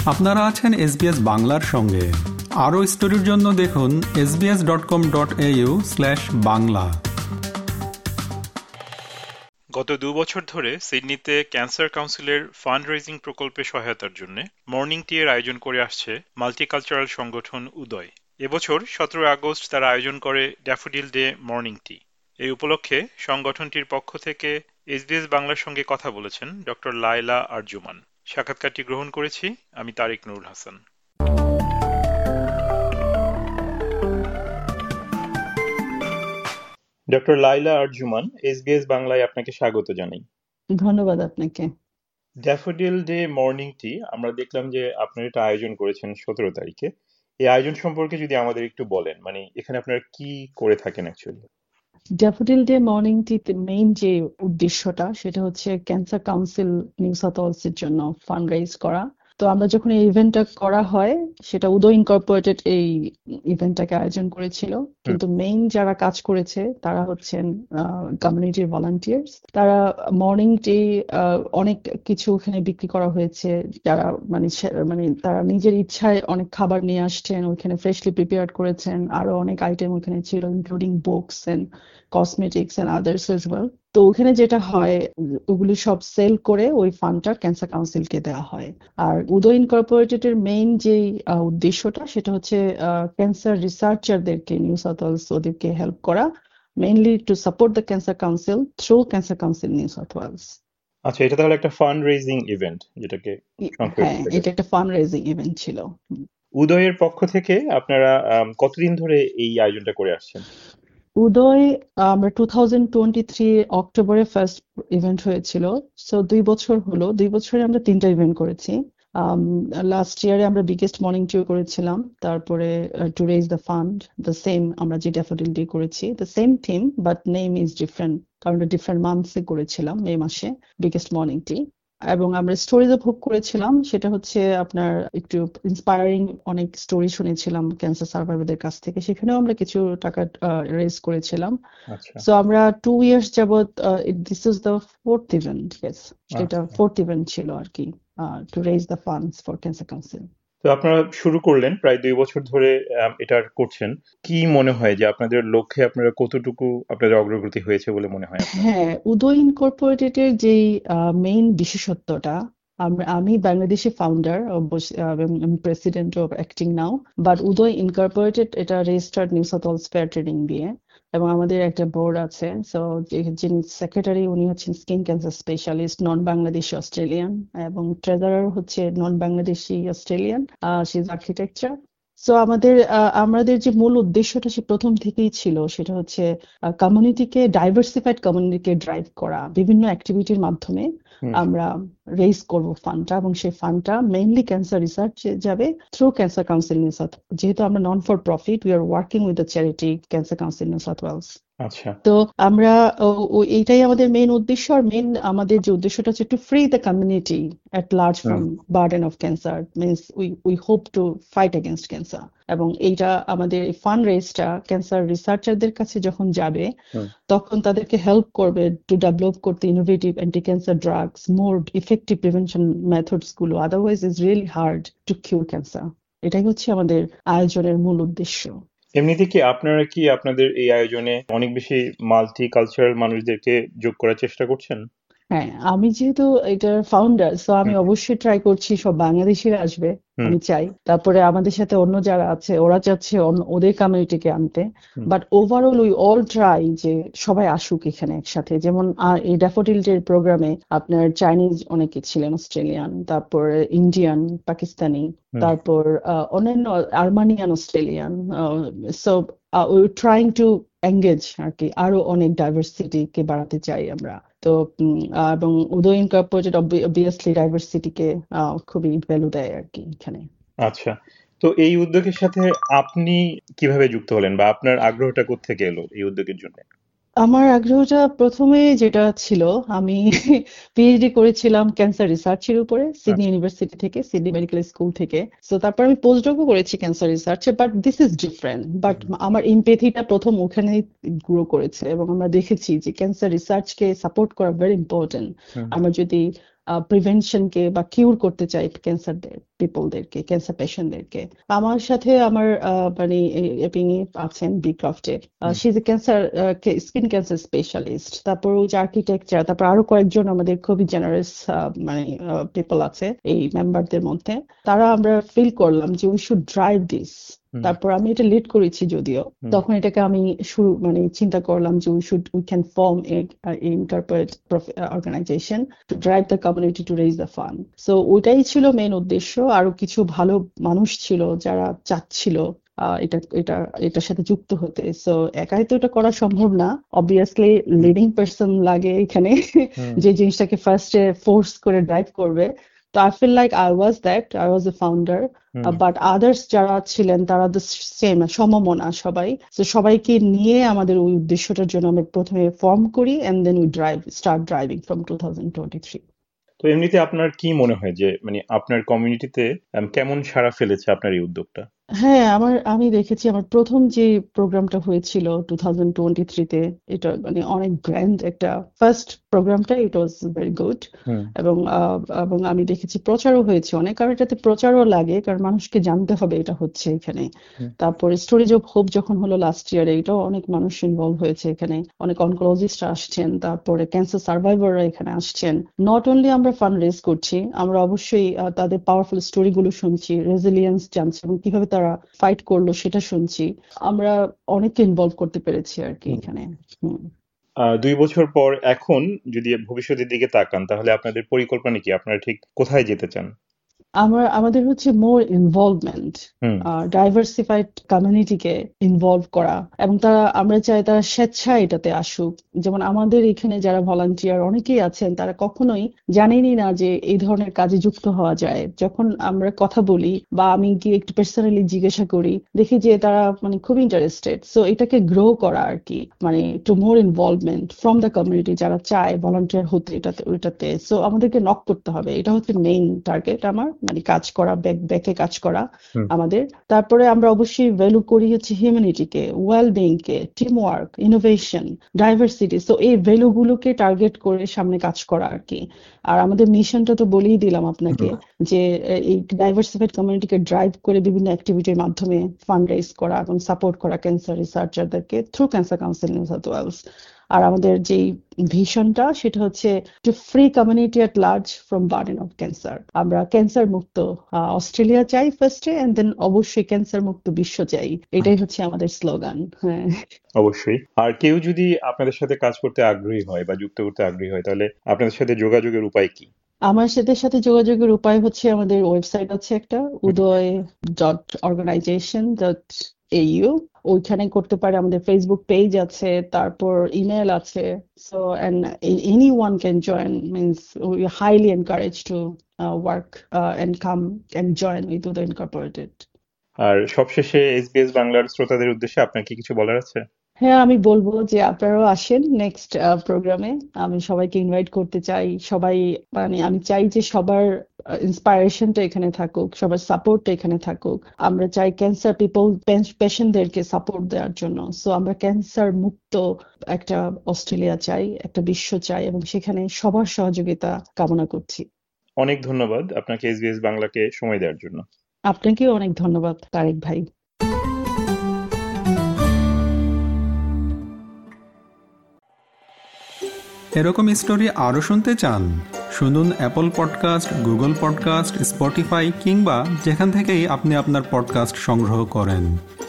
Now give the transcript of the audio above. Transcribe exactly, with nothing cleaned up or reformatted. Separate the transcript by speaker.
Speaker 1: আপনারা আছেন এসবিএস বাংলার সঙ্গে। আরও স্টোরির জন্য দেখুন S B S dot com dot A U slash Bangla.
Speaker 2: গত দু বছর ধরে সিডনিতে ক্যান্সার কাউন্সিলের ফান্ড রেজিং প্রকল্পে সহায়তার জন্য মর্নিং টি এর আয়োজন করে আসছে মাল্টিকালচারাল সংগঠন উদয়। এবছর সতেরোই আগস্ট তারা আয়োজন করে ড্যাফোডিল ডে মর্নিং টি। এই উপলক্ষে সংগঠনটির পক্ষ থেকে এসবিএস বাংলার সঙ্গে কথা বলেছেন ডক্টর লায়লা আরজুমান। সাক্ষাৎকারটি গ্রহণ করেছি আমি তারিক নুরুল হাসান। ডক্টর লায়লা আরজুমান, এসবিএস বাংলায় আপনাকে স্বাগত জানাই।
Speaker 3: ধন্যবাদ আপনাকে।
Speaker 2: ড্যাফোডিল ডে মর্নিং টি আমরা দেখলাম যে আপনারা এটা আয়োজন করেছেন সতেরো তারিখে। এই আয়োজন সম্পর্কে যদি আমাদের একটু বলেন, মানে এখানে আপনারা কি করে থাকেন অ্যাকচুয়ালি?
Speaker 3: ড্যাফোডিল ডে মর্নিং টিতে মেইন যে উদ্দেশ্যটা সেটা হচ্ছে ক্যান্সার কাউন্সিল নিউ সাউথ ওয়েলসের জন্য ফান্ড রাইজ করা। তো আমরা যখন এই ইভেন্টটা করা হয় সেটা উদয় ইনকর্পোরেটেড এই ইভেন্টটাকে আয়োজন করেছিল, কিন্তু মেইন যারা কাজ করেছে তারা হচ্ছেন কমিউনিটির ভলান্টিয়ার্স। তারা মর্নিং টি অনেক কিছু ওখানে বিক্রি করা হয়েছে, যারা মানে মানে তারা নিজের ইচ্ছায় অনেক খাবার নিয়ে আসছেন, ওইখানে ফ্রেশলি প্রিপেয়ার করেছেন। আরো অনেক আইটেম ওখানে ছিল, including books and cosmetics and others as well. তো ওখানে যেটা হয় ওগুলি সব সেল করে ওই ফান্ডটা ক্যান্সার কাউন্সিলকে দেওয়া হয়। আর উদয় ইনকর্পোরেটেড এর মেইন যে উদ্দেশ্যটা সেটা হচ্ছে ক্যান্সার রিসার্চারদেরকে নিউ সাউথ ওয়েলস ওদেরকে হেল্প করা, mainly to support the cancer council through cancer council New South Wales.
Speaker 2: আচ্ছা, এটা তাহলে একটা ফান্ড রেজিং ইভেন্ট, যেটাকে
Speaker 3: হ্যাঁ, এটা একটা ফান্ড রেজিং ইভেন্ট ছিল।
Speaker 2: উদয়ের পক্ষ থেকে আপনারা কতদিন ধরে এই আয়োজনটা করে আসছেন?
Speaker 3: উদয় আমরা টু থাউজেন্ড টোয়েন্টি থ্রি অক্টোবরে ফার্স্ট ইভেন্ট হয়েছিল। সো দুই বছর হলো, দুই বছরে আমরা তিনটা ইভেন্ট করেছি। লাস্ট ইয়ারে আমরা বিগেস্ট মর্নিং টিও করেছিলাম, তারপরে to raise the fund the same আমরা যে ড্যাফোডিল ডে করেছি, the same theme but name is different, কারণ ডিফারেন্ট মান্থসে করেছিলাম, মে মাসে বিগেস্ট মর্নিং টি। এবং আমরা স্টোরিজও ভোগ করেছিলাম, সেটা হচ্ছে আপনার একটু ইন্সপায়ারিং অনেক স্টোরি শুনেছিলাম ক্যান্সার সার্ভাইভারদের কাছ থেকে, সেখানেও আমরা কিছু টাকা রেজ করেছিলাম। সো আমরা টু ইয়ার্স যাবত, this is the fourth event, yes এটা ফোর্থ ইভেন্ট ছিল আর কি, to raise the funds for cancer council.
Speaker 2: তো আপনারা শুরু করলেন, প্রায় দুই বছর ধরে এটা করছেন। কি মনে হয় যে আপনাদের লক্ষ্যে আপনারা কতটুকু আপনাদের অগ্রগতি হয়েছে বলে মনে হয়?
Speaker 3: হ্যাঁ, উদয় ইনকর্পোরেটেড যেই মেইন বিশেষত্বটা, আমি বাংলাদেশি ফাউন্ডার, আমি president of acting now, but Udoy incorporated এটা registered New South Wales fair trading দিয়ে, এবং আমাদের একটা বোর্ড আছে। সো যিনি সেক্রেটারি উনি হচ্ছেন skin cancer specialist, non Bangladeshi Australian, এবং ট্রেজারার হচ্ছে non Bangladeshi Australian, she is architecture. So আমাদের আমাদের যে মূল উদ্দেশ্যটা সে প্রথম থেকেই ছিল, সেটা হচ্ছে কমিউনিটিকে, ডাইভার্সিফাইড কমিউনিটিকে ড্রাইভ করা, বিভিন্ন অ্যাক্টিভিটির মাধ্যমে আমরা রেজ করব ফান্ডটা, এবং সেই ফান্ডটা মেইনলি ক্যান্সার রিসার্চে যাবে through cancer council New South. যেহেতু আমরা non for profit, we are working with the charity cancer council New South Wales.
Speaker 2: আচ্ছা,
Speaker 3: তো আমরা এইটাই আমাদের মেইন উদ্দেশ্য। আর মেইন আমাদের যে উদ্দেশ্যটা হচ্ছে to free the community at large from burden of cancer, means we we hope to fight against cancer. এবং এইটা আমাদের ফান্ড রেজটা ক্যান্সার রিসার্চারদের কাছে যখন যাবে, তখন তাদেরকে হেল্প করবে টু ডেভেলপ করতে innovative anti cancer drugs, more effective prevention methods গুলো, otherwise is really hard to cure cancer. এটাই হচ্ছে আমাদের আয়োজনের মূল উদ্দেশ্য।
Speaker 2: এমনিতে কি আপনারা কি আপনাদের এই আয়োজনে অনেক বেশি মাল্টি কালচারাল মানুষদেরকে যোগ করার চেষ্টা করছেন?
Speaker 3: হ্যাঁ, আমি যেহেতু এটার ফাউন্ডার, সো আমি অবশ্যই ট্রাই করছি সব বাংলাদেশিরা আসবে, আমি চাই। তারপরে আমাদের সাথে অন্য যারা আছে ওরা চাচ্ছে ওদের কমিউনিটিকে আনতে, but overall we all try যে সবাই আসুক এখানে একসাথে। যেমন এই ড্যাফোডিল ডে প্রোগ্রামে আপনার চাইনিজ অনেকে ছিলেন, অস্ট্রেলিয়ান, তারপর ইন্ডিয়ান, পাকিস্তানি, তারপর অন্যান্য Armenian, Australian. So we trying to engage আর কি, আরো অনেক ডাইভার্সিটিকে বাড়াতে চাই আমরা। তো এবং উদয় ইনকর্পোরেটেড অবভিয়াসলি ডাইভার্সিটিকে খুবই ভ্যালু দেয় আর কি এখানে।
Speaker 2: আচ্ছা, তো এই উদ্যোগের সাথে আপনি কিভাবে যুক্ত হলেন, বা আপনার আগ্রহটা কোত্থেকে এলো এই উদ্যোগের জন্য?
Speaker 3: আমার আগ্রহটা প্রথমে যেটা ছিল, আমি পিএইচডি করেছিলাম ক্যান্সার রিসার্চের উপরে সিডনি ইউনিভার্সিটি থেকে, সিডনি মেডিকেল স্কুল থেকে। সো তারপর আমি পোস্টডকও করেছি ক্যান্সার রিসার্চে, but this is different. But আমার এমপ্যাথিটা প্রথম ওখানেই গ্রো করেছে, এবং আমরা দেখেছি যে ক্যান্সার রিসার্চকে সাপোর্ট করা ভেরি ইম্পর্টেন্ট। আমরা যদি প্রিভেনশনকে বা কিউর করতে চাই ক্যান্সার পিপলদেরকে, ক্যান্সার পেশেন্টদেরকে। আমার সাথে আমার মানে আছেন বিক্রফটে, she is a cancer skin cancer specialist. তারপর ওই যে আর্কিটেকচার, তারপর আরো কয়েকজন আমাদের খুবই জেনারেস মানে পিপল আছে এই মেম্বারদের মধ্যে। তারা আমরা ফিল করলাম যে উই শুড ড্রাইভ দিস। তারপর আমি এটা লিড করেছি যদিও, তখন এটাকে আমি শুরু মানে চিন্তা করলাম যে we should we can form a incorporate organisation to drive the community to raise the fund. So ওইটাই ছিল মেইন উদ্দেশ্য। আরো কিছু ভালো মানুষ ছিল যারা চাচ্ছিল এটা এটা এটার সাথে যুক্ত হতে। সো একাই তো এটা করা সম্ভব না, অবভিয়াসলি লিডিং পারসন লাগে এখানে যে জিনিসটাকে ফার্স্টে ফোর্স করে ড্রাইভ করবে। তো I feel like I was that, I was a founder, but others যারা ছিলেন তারা তো সেম সমমনা সবাই। তো সবাইকে নিয়ে আমাদের ওই উদ্দেশ্যটার জন্য আমরা প্রথমে ফর্ম করি and then we drive start driving from two thousand twenty three.
Speaker 4: তো এমনিতে আপনার কি মনে হয় যে মানে আপনার কমিউনিটিতে কেমন সাড়া ফেলেছে আপনার এই উদ্যোগটা?
Speaker 3: হ্যাঁ, আমার আমি দেখেছি আমার প্রথম যে প্রোগ্রামটা হয়েছিল টু থাউজেন্ড টোয়েন্টি থ্রিতে, এটা মানে অনেক গ্র্যান্ড একটা ফার্স্ট প্রোগ্রামটা, ইট ওয়াজ ভেরি গুড। এবং এবং আমি দেখেছি প্রচারও হয়েছে অনেক, কারণ এটাতে প্রচারও লাগে, কারণ মানুষকে জানতে হবে এটা হচ্ছে এখানে। তারপরে স্টোরিজ অফ হোপ যখন হলো লাস্ট ইয়ারে, এটাও অনেক মানুষ ইনভলভ হয়েছে এখানে, অনেক অনকোলজিস্ট আসছেন, তারপরে ক্যান্সার সার্ভাইভাররা এখানে আসছেন। নট অনলি আমরা ফান্ড রেজ করছি, আমরা অবশ্যই তাদের পাওয়ারফুল স্টোরিগুলো শুনছি, রেজিলিয়েন্স জানছি এবং কিভাবে তারা ফাইট করলো সেটা শুনছি। আমরা অনেককে ইনভলভ করতে পেরেছি আর কি এখানে।
Speaker 4: দুই বছর পর এখন যদি ভবিষ্যতের দিকে তাকান, তাহলে আপনাদের পরিকল্পনা কি? আপনারা ঠিক কোথায় যেতে চান?
Speaker 3: আমরা আমাদের হচ্ছে মোর ইনভলভমেন্ট, ডাইভার্সিফাইড কমিউনিটিকে ইনভলভ করা, এবং তারা আমরা চাই তারা স্বেচ্ছায় এটাতে আসুক। যেমন আমাদের এখানে যারা ভলান্টিয়ার অনেকেই আছেন, তারা কখনোই জানেনই না যে এই ধরনের কাজে যুক্ত হওয়া যায়। যখন আমরা কথা বলি বা আমি গিয়ে একটু পার্সোনালি জিজ্ঞাসা করি, দেখি যে তারা মানে খুব ইন্টারেস্টেড। সো এটাকে গ্রো করা আর কি, মানে to more involvement from the community, যারা চায় ভলান্টিয়ার হতে এটাতে ওইটাতে। সো আমাদেরকে নক করতে হবে, এটা হচ্ছে মেইন টার্গেট আমার, মানে কাজ করা, ব্যাক ব্যাকে কাজ করা আমাদের। তারপরে আমরা অবশ্যই ভ্যালু করি হচ্ছে হিউম্যানিটিকে, ওয়েলবিং কে, team work, innovation, diversity. So এই ভ্যালু গুলোকে টার্গেট করে সামনে কাজ করা আর কি। আর আমাদের মিশনটা তো বলেই দিলাম আপনাকে, যে এই ডাইভার্সিফাইড কমিউনিটিকে ড্রাইভ করে বিভিন্ন অ্যাক্টিভিটির মাধ্যমে ফান্ড রেজ করা এবং সাপোর্ট করা ক্যান্সার রিসার্চারদেরকে through cancer council New South Wales. আর আমাদের যে ভিশনটা সেটা হচ্ছে to free community at large from burden of cancer. আমরা ক্যান্সার মুক্ত অস্ট্রেলিয়া চাই ফার্স্টে, এন্ড দেন অবশ্যই ক্যান্সার মুক্ত বিশ্ব চাই। এটাই হচ্ছে আমাদের স্লোগান। হ্যাঁ,
Speaker 4: অবশ্যই। আর কেউ যদি আপনাদের সাথে কাজ করতে আগ্রহী হয় বা যুক্ত করতে আগ্রহী হয়, তাহলে আপনাদের সাথে যোগাযোগের উপায় কি?
Speaker 3: আমার সাথে সাথে যোগাযোগের উপায় হচ্ছে আমাদের ওয়েবসাইট আছে একটা, Uday dot organisation dot AU, ওইখানে করতে পারে। আমাদের ফেসবুক পেজ আছে, তারপর ইমেল আছে। So and anyone can join, means we highly encourage to work and come and join with Uday incorporated.
Speaker 4: আর সবশেষে এসবিএস বাংলার শ্রোতাদের উদ্দেশ্যে আপনার কি কিছু বলার আছে?
Speaker 3: হ্যাঁ, আমি বলবো যে আপনারাও আসেন নেক্সট প্রোগ্রামে। আমি সবাইকে ইনভাইট করতে চাই। সবাই মানে আমি চাই যে সবার ইন্সপায়ারেশনটা এখানে থাকুক, সবার সাপোর্টটা এখানে থাকুক। আমরা চাই ক্যান্সার পিপল পেশেন্টদেরকে সাপোর্ট দেওয়ার জন্য। সো আমরা ক্যান্সার মুক্ত একটা অস্ট্রেলিয়া চাই, একটা বিশ্ব চাই, এবং সেখানে সবার সহযোগিতা কামনা করছি।
Speaker 4: অনেক ধন্যবাদ আপনাকে এসবিএস বাংলাকে সময় দেওয়ার জন্য।
Speaker 3: আপনাকেও অনেক ধন্যবাদ তারেক ভাই।
Speaker 1: এরকম স্টোরি আরও শুনতে চান? শুনুন Apple podcast, Google podcast, Spotify কিংবা যেখান থেকেই আপনি আপনার পডকাস্ট সংগ্রহ করেন।